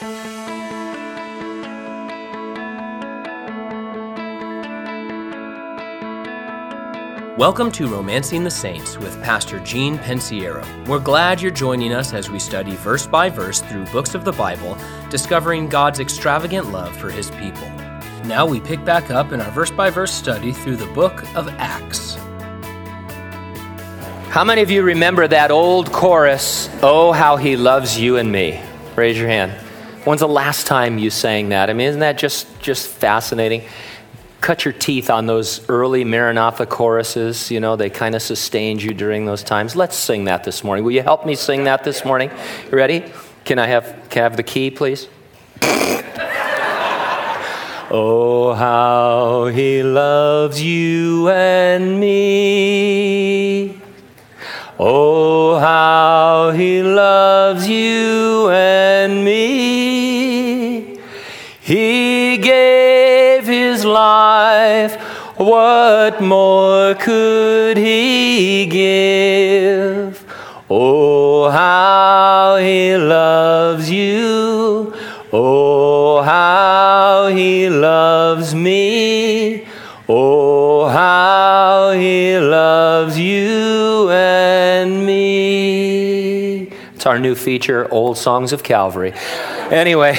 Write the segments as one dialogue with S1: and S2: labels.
S1: Welcome to Romancing the Saints with Pastor Gene Pensiero. We're glad you're joining us as we study verse by verse through books of the Bible, discovering God's extravagant love for His people. Now we pick back up in our verse by verse study through the book of Acts.
S2: How many of you remember that old chorus, "Oh, how He loves you and me"? Raise your hand. When's the last time you sang that? I mean, isn't that just fascinating? Cut your teeth on those early Maranatha choruses. You know, they kind of sustained you during those times. Let's sing that this morning. Will you help me sing that this morning? You ready? Can I have the key, please? Oh, how He loves you and me. Oh, how He loves you and me. He gave His life, what more could He give? Oh, how He loves you. Oh, how He loves me. Oh, how He loves you and me. It's our new feature, Old Songs of Calvary. Anyway.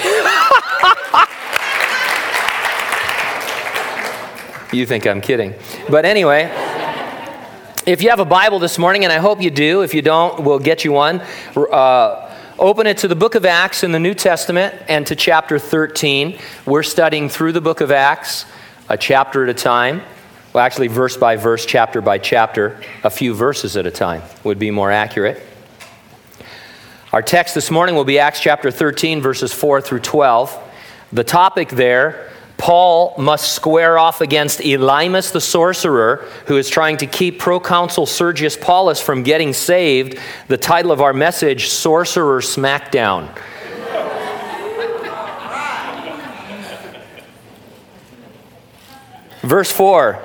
S2: You think I'm kidding. But anyway, if you have a Bible this morning, and I hope you do, if you don't, we'll get you one. Open it to the book of Acts in the New Testament and to chapter 13. We're studying through the book of Acts, a chapter at a time. Well, actually, verse by verse, chapter by chapter, a few verses at a time would be more accurate. Our text this morning will be Acts chapter 13, verses 4 through 12. The topic there, Paul must square off against Elymas the sorcerer, who is trying to keep proconsul Sergius Paulus from getting saved. The title of our message, Sorcerer Smackdown. Verse 4.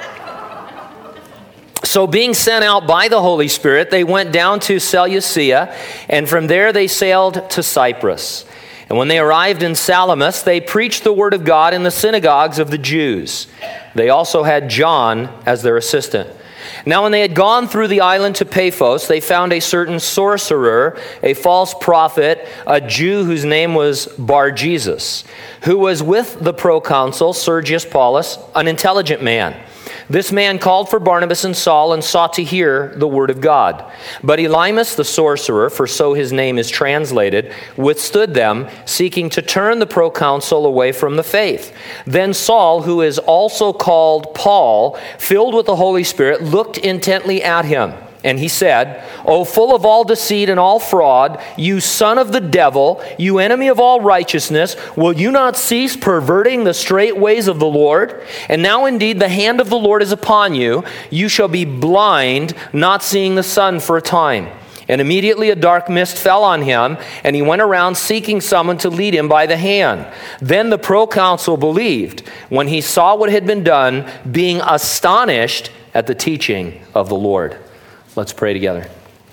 S2: So being sent out by the Holy Spirit, they went down to Seleucia, and from there they sailed to Cyprus. And when they arrived in Salamis, they preached the word of God in the synagogues of the Jews. They also had John as their assistant. Now when they had gone through the island to Paphos, they found a certain sorcerer, a false prophet, a Jew whose name was Bar-Jesus, who was with the proconsul Sergius Paulus, an intelligent man. This man called for Barnabas and Saul and sought to hear the word of God. But Elymas the sorcerer, for so his name is translated, withstood them, seeking to turn the proconsul away from the faith. Then Saul, who is also called Paul, filled with the Holy Spirit, looked intently at him. And he said, "O full of all deceit and all fraud, you son of the devil, you enemy of all righteousness, will you not cease perverting the straight ways of the Lord? And now indeed the hand of the Lord is upon you. You shall be blind, not seeing the sun for a time." And immediately a dark mist fell on him, and he went around seeking someone to lead him by the hand. Then the proconsul believed when he saw what had been done, being astonished at the teaching of the Lord. Let's pray together.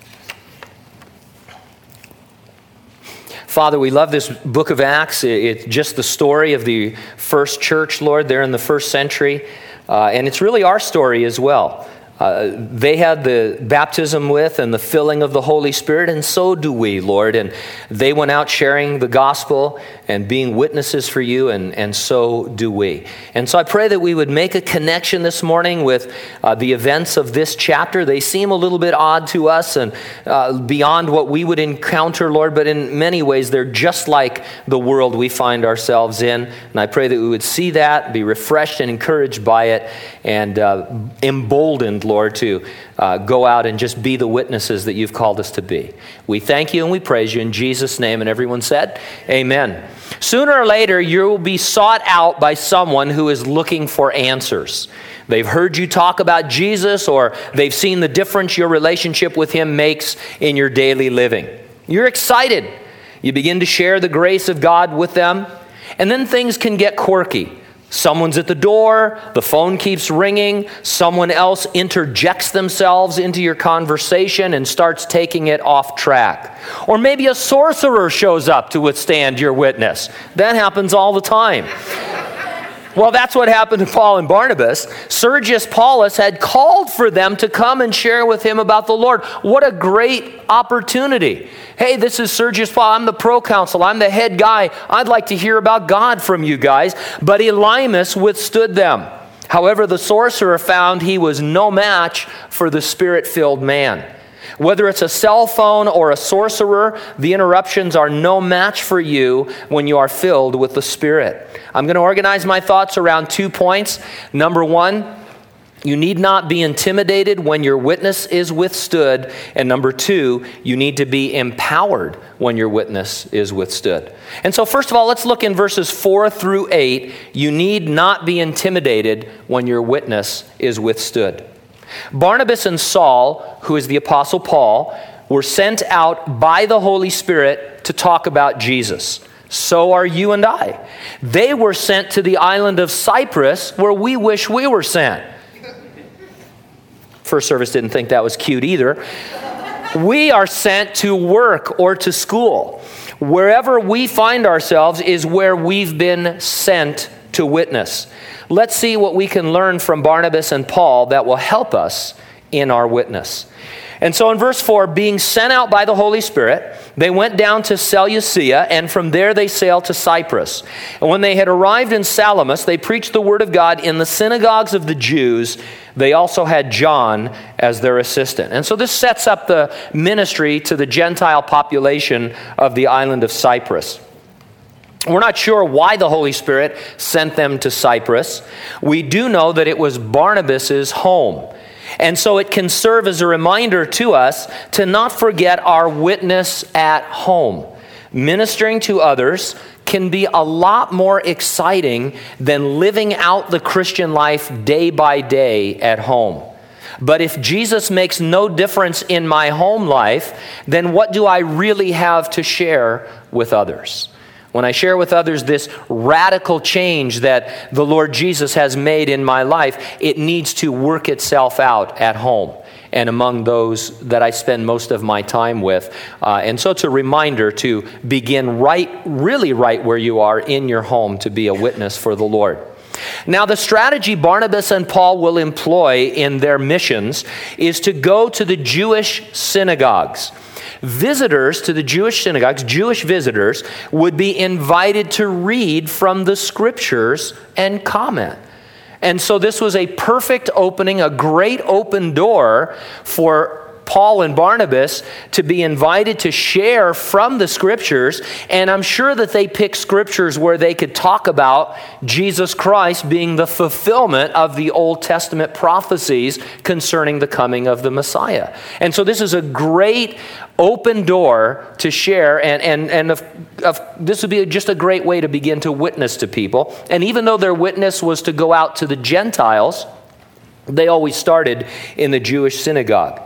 S2: Father, we love this book of Acts. It's just the story of the first church, Lord, there in the first century. And it's really our story as well. They had the baptism with and the filling of the Holy Spirit, and so do we, Lord. And they went out sharing the gospel and being witnesses for you, and so do we. And so I pray that we would make a connection this morning with the events of this chapter. They seem a little bit odd to us and beyond what we would encounter, Lord, but in many ways they're just like the world we find ourselves in. And I pray that we would see that, be refreshed and encouraged by it, and emboldened, Lord, to go out and just be the witnesses that you've called us to be. We thank you and we praise you in Jesus' name. And everyone said, amen. Sooner or later, you will be sought out by someone who is looking for answers. They've heard you talk about Jesus, or they've seen the difference your relationship with him makes in your daily living. You're excited. You begin to share the grace of God with them, and then things can get quirky. Someone's at the door, the phone keeps ringing, someone else interjects themselves into your conversation and starts taking it off track. Or maybe a sorcerer shows up to withstand your witness. That happens all the time. Well, that's what happened to Paul and Barnabas. Sergius Paulus had called for them to come and share with him about the Lord. What a great opportunity. Hey, this is Sergius Paul. I'm the proconsul. I'm the head guy. I'd like to hear about God from you guys. But Elymas withstood them. However, the sorcerer found he was no match for the Spirit-filled man. Whether it's a cell phone or a sorcerer, the interruptions are no match for you when you are filled with the Spirit. I'm going to organize my thoughts around 2 points. Number one, you need not be intimidated when your witness is withstood. And number two, you need to be empowered when your witness is withstood. And so first of all, let's look in verses 4 through 8. You need not be intimidated when your witness is withstood. Barnabas and Saul, who is the Apostle Paul, were sent out by the Holy Spirit to talk about Jesus. So are you and I. They were sent to the island of Cyprus, where we wish we were sent. First service didn't think that was cute either. We are sent to work or to school. Wherever we find ourselves is where we've been sent to witness. Let's see what we can learn from Barnabas and Paul that will help us in our witness. And so in verse 4, being sent out by the Holy Spirit, they went down to Seleucia, and from there they sailed to Cyprus. And when they had arrived in Salamis, they preached the word of God in the synagogues of the Jews. They also had John as their assistant. And so this sets up the ministry to the Gentile population of the island of Cyprus. We're not sure why the Holy Spirit sent them to Cyprus. We do know that it was Barnabas' home. And so it can serve as a reminder to us to not forget our witness at home. Ministering to others can be a lot more exciting than living out the Christian life day by day at home. But if Jesus makes no difference in my home life, then what do I really have to share with others? When I share with others this radical change that the Lord Jesus has made in my life, it needs to work itself out at home and among those that I spend most of my time with. And so it's a reminder to begin really right where you are in your home to be a witness for the Lord. Now, the strategy Barnabas and Paul will employ in their missions is to go to the Jewish synagogues. Visitors to the Jewish synagogues, Jewish visitors, would be invited to read from the scriptures and comment. And so this was a perfect opening, a great open door for Paul and Barnabas to be invited to share from the scriptures. And I'm sure that they picked scriptures where they could talk about Jesus Christ being the fulfillment of the Old Testament prophecies concerning the coming of the Messiah. And so this is a great open door to share, and this would be just a great way to begin to witness to people. And even though their witness was to go out to the Gentiles, they always started in the Jewish synagogue.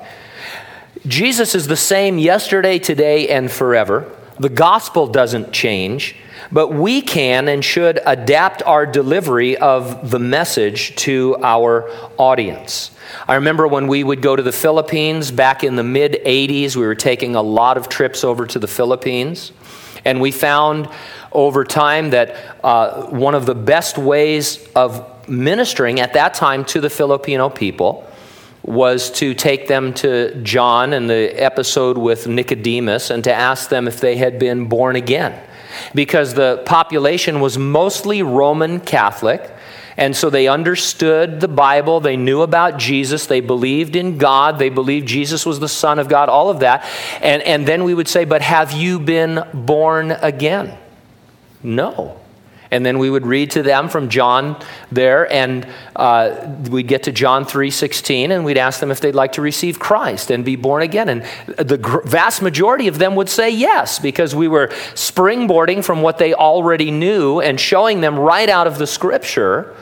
S2: Jesus is the same yesterday, today, and forever. The gospel doesn't change, but we can and should adapt our delivery of the message to our audience. I remember when we would go to the Philippines back in the mid-'80s, we were taking a lot of trips over to the Philippines, and we found over time that one of the best ways of ministering at that time to the Filipino people was to take them to John and the episode with Nicodemus and to ask them if they had been born again. Because the population was mostly Roman Catholic, and so they understood the Bible, they knew about Jesus, they believed in God, they believed Jesus was the Son of God, all of that. And then we would say, but have you been born again? No. And then we would read to them from John there, and we'd get to John 3:16, and we'd ask them if they'd like to receive Christ and be born again. And the vast majority of them would say yes, because we were springboarding from what they already knew and showing them right out of the Scripture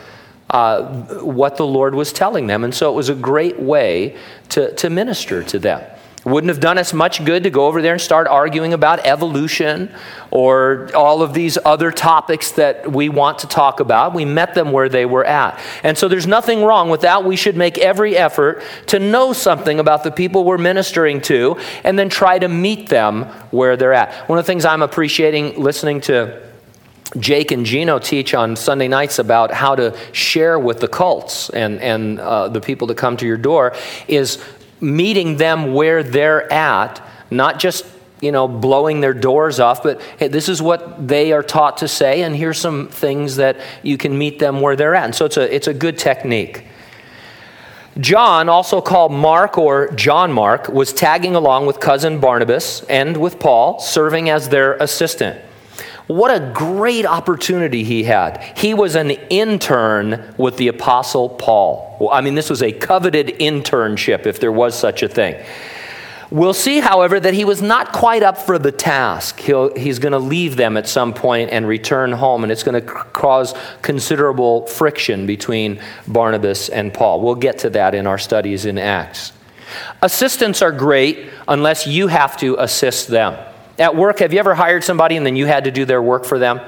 S2: what the Lord was telling them. And so it was a great way to minister to them. Wouldn't have done us much good to go over there and start arguing about evolution or all of these other topics that we want to talk about. We met them where they were at. And so there's nothing wrong with that. We should make every effort to know something about the people we're ministering to and then try to meet them where they're at. One of the things I'm appreciating listening to Jake and Gino teach on Sunday nights about how to share with the cults and the people that come to your door is meeting them where they're at, not just, blowing their doors off, but hey, this is what they are taught to say, and here's some things that you can meet them where they're at. And so it's a good technique. John, also called Mark or John Mark, was tagging along with cousin Barnabas and with Paul, serving as their assistant. What a great opportunity he had. He was an intern with the Apostle Paul. This was a coveted internship, if there was such a thing. We'll see, however, that he was not quite up for the task. He's going to leave them at some point and return home, and it's going to cause considerable friction between Barnabas and Paul. We'll get to that in our studies in Acts. Assistants are great unless you have to assist them. At work, have you ever hired somebody and then you had to do their work for them?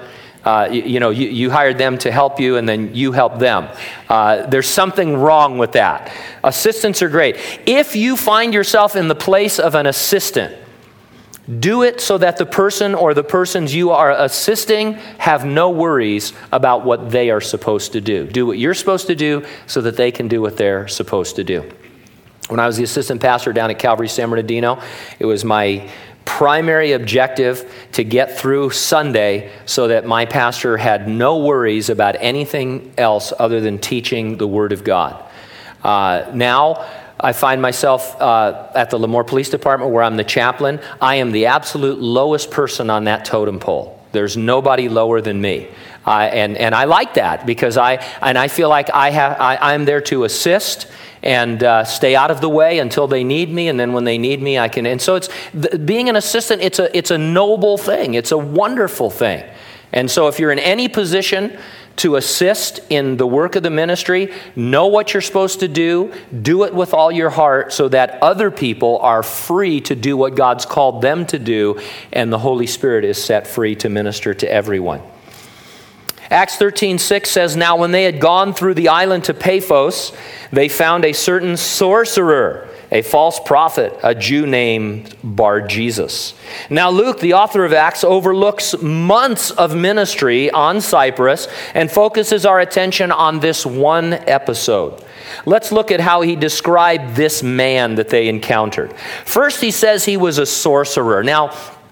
S2: You hired them to help you and then you help them. There's something wrong with that. Assistants are great. If you find yourself in the place of an assistant, do it so that the person or the persons you are assisting have no worries about what they are supposed to do. Do what you're supposed to do so that they can do what they're supposed to do. When I was the assistant pastor down at Calvary San Bernardino, it was my primary objective to get through Sunday so that my pastor had no worries about anything else other than teaching the Word of God. Now, I find myself at the Lemoore Police Department where I'm the chaplain. I am the absolute lowest person on that totem pole. There's nobody lower than me. And I like that because I feel like I'm there to assist and stay out of the way until they need me, and then when they need me, I can. And so being an assistant, it's a noble thing. It's a wonderful thing. And so if you're in any position to assist in the work of the ministry, know what you're supposed to do it with all your heart so that other people are free to do what God's called them to do, and the Holy Spirit is set free to minister to everyone. Acts 13:6 says, "Now when they had gone through the island to Paphos, they found a certain sorcerer, a false prophet, a Jew named Bar-Jesus." Now Luke, the author of Acts, overlooks months of ministry on Cyprus and focuses our attention on this one episode. Let's look at how he described this man that they encountered. First, he says he was a sorcerer. Now,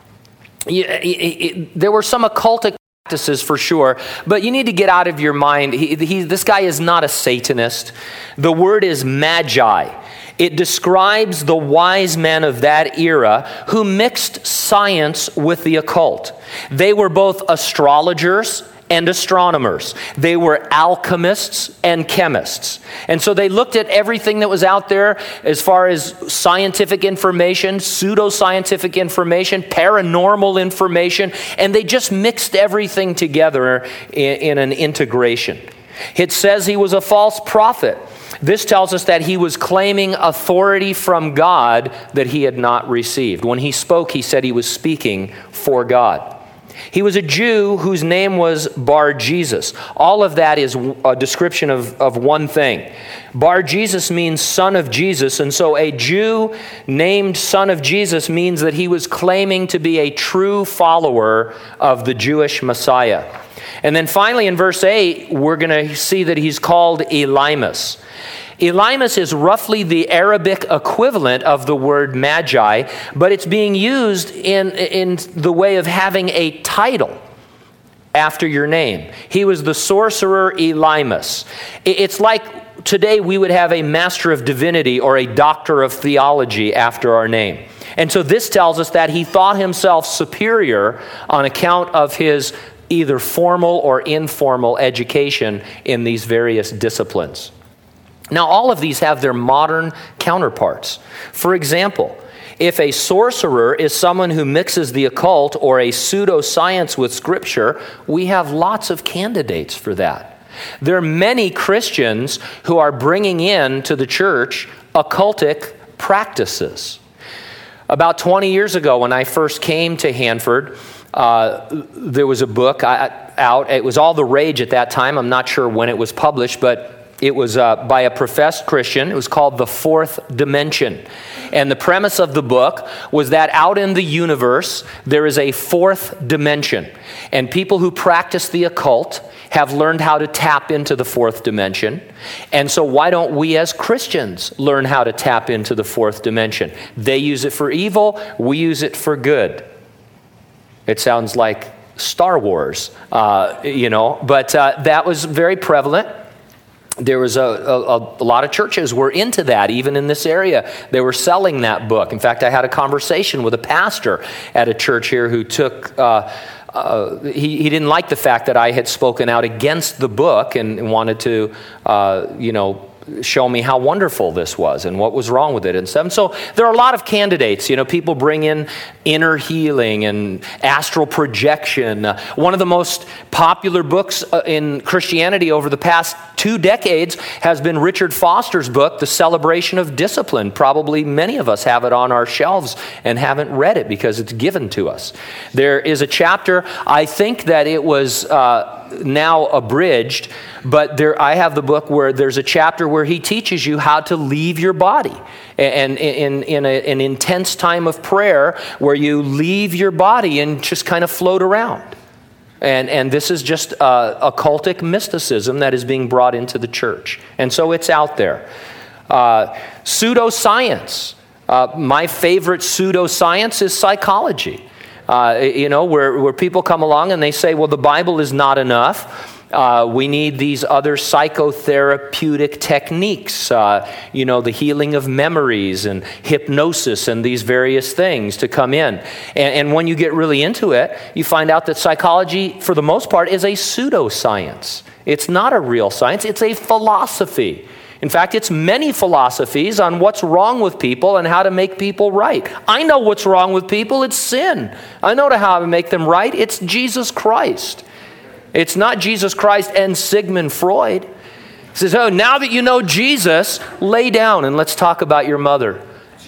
S2: there were some occultic practices for sure, but you need to get out of your mind, this guy is not a Satanist. The word is magi. It describes the wise men of that era who mixed science with the occult. They were both astrologers and astronomers. They were alchemists and chemists. And so they looked at everything that was out there as far as scientific information, pseudoscientific information, paranormal information, and they just mixed everything together in an integration. It says he was a false prophet. This tells us that he was claiming authority from God that he had not received. When he spoke, he said he was speaking for God. He was a Jew whose name was Bar-Jesus. All of that is a description of one thing. Bar-Jesus means son of Jesus, and so a Jew named son of Jesus means that he was claiming to be a true follower of the Jewish Messiah. And then finally in verse 8, we're going to see that he's called Elymas. Elymas is roughly the Arabic equivalent of the word magi, but it's being used in the way of having a title after your name. He was the sorcerer Elymas. It's like today we would have a master of divinity or a doctor of theology after our name. And so this tells us that he thought himself superior on account of his either formal or informal education in these various disciplines. Now, all of these have their modern counterparts. For example, if a sorcerer is someone who mixes the occult or a pseudoscience with Scripture, we have lots of candidates for that. There are many Christians who are bringing in to the church occultic practices. About 20 years ago, when I first came to Hanford, there was a book out. It was all the rage at that time. I'm not sure when it was published, but it was by a professed Christian. It was called The Fourth Dimension. And the premise of the book was that out in the universe, there is a fourth dimension. And people who practice the occult have learned how to tap into the fourth dimension. And so why don't we as Christians learn how to tap into the fourth dimension? They use it for evil, we use it for good. It sounds like Star Wars, but that was very prevalent. There was a lot of churches were into that, even in this area. They were selling that book. In fact, I had a conversation with a pastor at a church here who took, he didn't like the fact that I had spoken out against the book and wanted to, show me how wonderful this was and what was wrong with it and stuff. And so there are a lot of candidates. People bring in inner healing and astral projection. One of the most popular books in Christianity over the past 2 decades has been Richard Foster's book, The Celebration of Discipline. Probably many of us have it on our shelves and haven't read it because it's given to us. There is a chapter, I think that it was now abridged, but I have the book where there's a chapter where he teaches you how to leave your body, and in an intense time of prayer where you leave your body and just kind of float around. And this is just occultic mysticism that is being brought into the church. And so it's out there. Pseudoscience. My favorite pseudoscience is psychology. Where people come along and they say, well, the Bible is not enough. We need these other psychotherapeutic techniques, the healing of memories and hypnosis and these various things to come in. And when you get really into it, you find out that psychology, for the most part, is a pseudoscience. It's not a real science. It's a philosophy. In fact, it's many philosophies on what's wrong with people and how to make people right. I know what's wrong with people. It's sin. I know how to make them right. It's Jesus Christ. It's not Jesus Christ and Sigmund Freud. He says, now that you know Jesus, lay down and let's talk about your mother.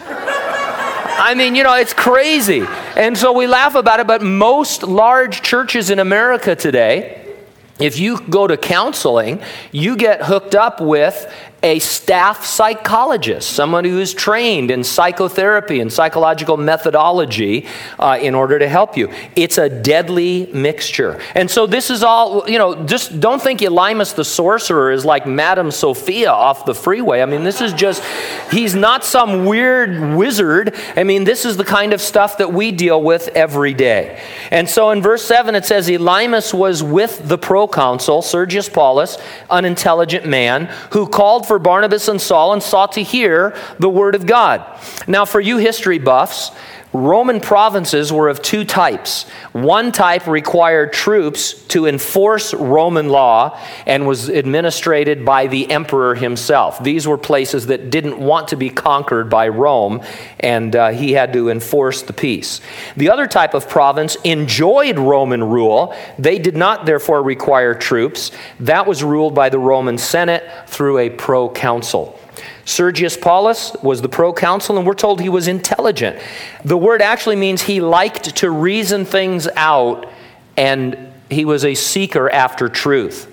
S2: It's crazy. And so we laugh about it, but most large churches in America today, if you go to counseling, you get hooked up with a staff psychologist, someone who is trained in psychotherapy and psychological methodology in order to help you. It's a deadly mixture. And so this is all, just don't think Elymas the sorcerer is like Madame Sophia off the freeway. This is just, he's not some weird wizard. This is the kind of stuff that we deal with every day. And so in verse 7 it says, Elymas was with the proconsul, Sergius Paulus, an intelligent man, who called for Barnabas and Saul and sought to hear the word of God. Now, for you history buffs, Roman provinces were of 2 types. One type required troops to enforce Roman law and was administered by the emperor himself. These were places that didn't want to be conquered by Rome, and he had to enforce the peace. The other type of province enjoyed Roman rule. They did not therefore require troops. That was ruled by the Roman Senate through a proconsul. Sergius Paulus was the proconsul, and we're told he was intelligent. The word actually means he liked to reason things out, and he was a seeker after truth.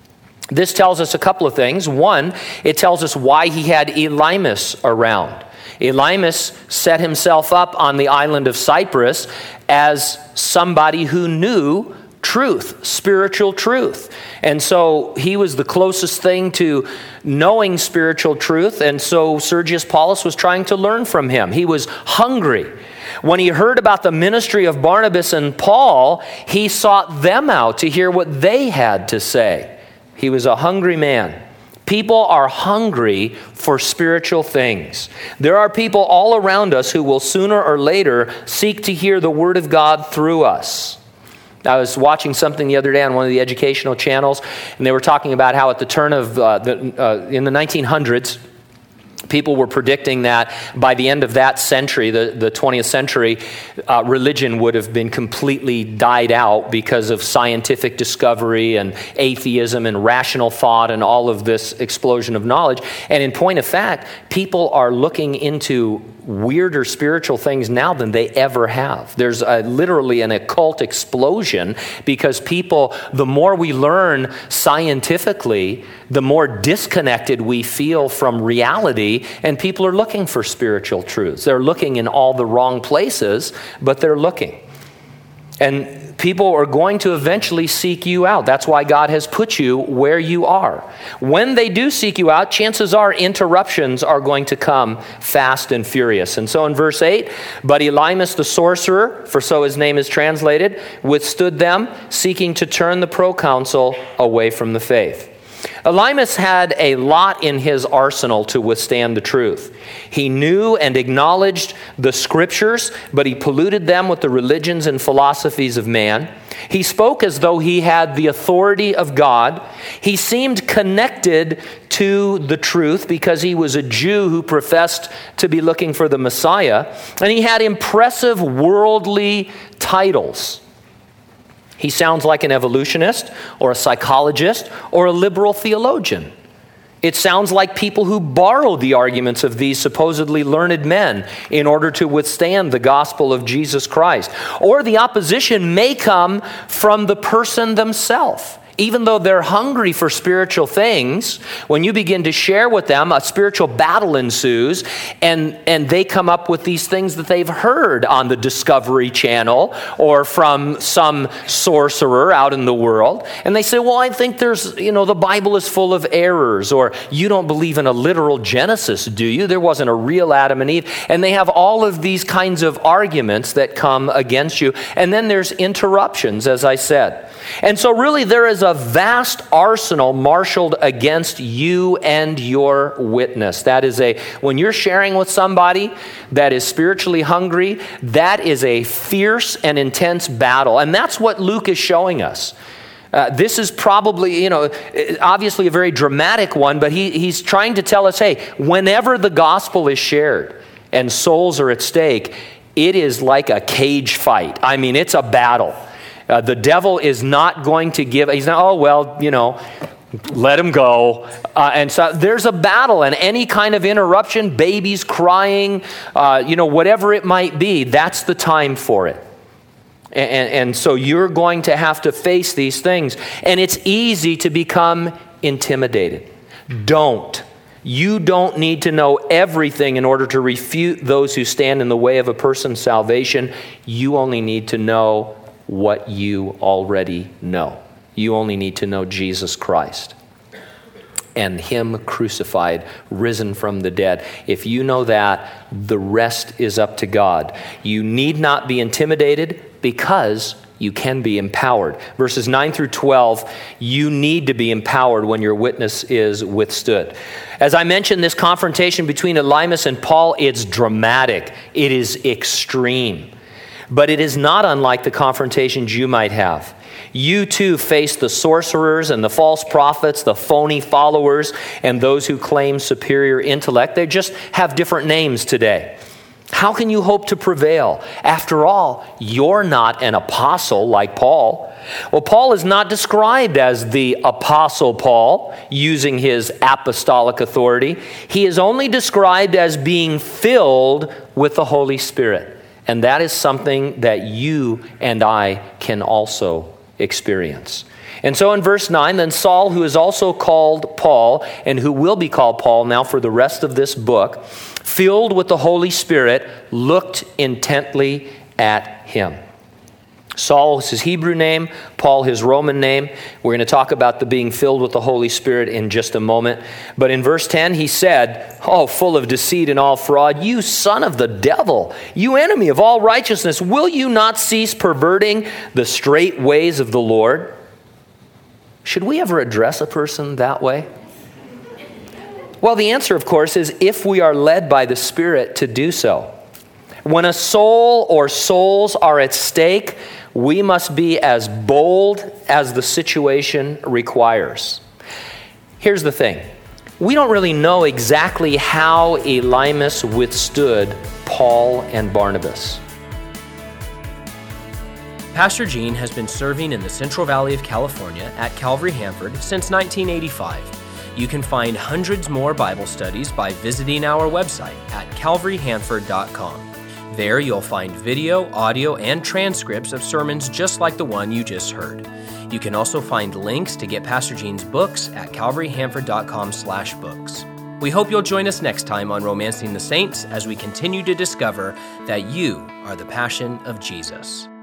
S2: This tells us a couple of things. One, it tells us why he had Elymas around. Elymas set himself up on the island of Cyprus as somebody who knew truth, spiritual truth. And so he was the closest thing to knowing spiritual truth, and so Sergius Paulus was trying to learn from him. He was hungry. When he heard about the ministry of Barnabas and Paul, he sought them out to hear what they had to say. He was a hungry man. People are hungry for spiritual things. There are people all around us who will sooner or later seek to hear the word of God through us. I was watching something the other day on one of the educational channels, and they were talking about how at the turn of in the 1900s, people were predicting that by the end of that century, the 20th century, religion would have been completely died out because of scientific discovery and atheism and rational thought and all of this explosion of knowledge. And in point of fact, people are looking into weirder spiritual things now than they ever have. There's literally an occult explosion because people, the more we learn scientifically, the more disconnected we feel from reality, and people are looking for spiritual truths. They're looking in all the wrong places, but they're looking. And people are going to eventually seek you out. That's why God has put you where you are. When they do seek you out, chances are interruptions are going to come fast and furious. And so in verse 8, but Elymas the sorcerer, for so his name is translated, withstood them, seeking to turn the proconsul away from the faith. Elymas had a lot in his arsenal to withstand the truth. He knew and acknowledged the scriptures, but he polluted them with the religions and philosophies of man. He spoke as though he had the authority of God. He seemed connected to the truth because he was a Jew who professed to be looking for the Messiah, and he had impressive worldly titles. He sounds like an evolutionist or a psychologist or a liberal theologian. It sounds like people who borrow the arguments of these supposedly learned men in order to withstand the gospel of Jesus Christ. Or the opposition may come from the person themselves. Even though they're hungry for spiritual things, when you begin to share with them, a spiritual battle ensues, and they come up with these things that they've heard on the Discovery Channel or from some sorcerer out in the world. And they say, well, I think the Bible is full of errors, or you don't believe in a literal Genesis, do you? There wasn't a real Adam and Eve. And they have all of these kinds of arguments that come against you. And then there's interruptions, as I said. And so really there is a vast arsenal marshaled against you and your witness. That is when you're sharing with somebody that is spiritually hungry, that is a fierce and intense battle. And that's what Luke is showing us. This is probably, obviously a very dramatic one, but he's trying to tell us, hey, whenever the gospel is shared and souls are at stake, it is like a cage fight. I mean, it's a battle. The devil is not going to he's not, let him go. And so there's a battle, and any kind of interruption, babies crying, whatever it might be, that's the time for it. And so you're going to have to face these things. And it's easy to become intimidated. You don't need to know everything in order to refute those who stand in the way of a person's salvation. You only need to know what you already know. You only need to know Jesus Christ and Him crucified, risen from the dead. If you know that, the rest is up to God. You need not be intimidated because you can be empowered. Verses 9 through 12, you need to be empowered when your witness is withstood. As I mentioned, this confrontation between Elymas and Paul, it's dramatic. It is extreme. But it is not unlike the confrontations you might have. You too face the sorcerers and the false prophets, the phony followers, and those who claim superior intellect. They just have different names today. How can you hope to prevail? After all, you're not an apostle like Paul. Well, Paul is not described as the Apostle Paul, using his apostolic authority. He is only described as being filled with the Holy Spirit. And that is something that you and I can also experience. And so in verse 9, then Saul, who is also called Paul, and who will be called Paul now for the rest of this book, filled with the Holy Spirit, looked intently at him. Saul is his Hebrew name, Paul his Roman name. We're going to talk about the being filled with the Holy Spirit in just a moment. But in verse 10, he said, full of deceit and all fraud, you son of the devil, you enemy of all righteousness, will you not cease perverting the straight ways of the Lord? Should we ever address a person that way? Well, the answer, of course, is if we are led by the Spirit to do so. When a soul or souls are at stake, we must be as bold as the situation requires. Here's the thing. We don't really know exactly how Elymas withstood Paul and Barnabas.
S1: Pastor Gene has been serving in the Central Valley of California at Calvary Hanford since 1985. You can find hundreds more Bible studies by visiting our website at calvaryhanford.com. There you'll find video, audio, and transcripts of sermons just like the one you just heard. You can also find links to get Pastor Gene's books at calvaryhanford.com/books. We hope you'll join us next time on Romancing the Saints as we continue to discover that you are the passion of Jesus.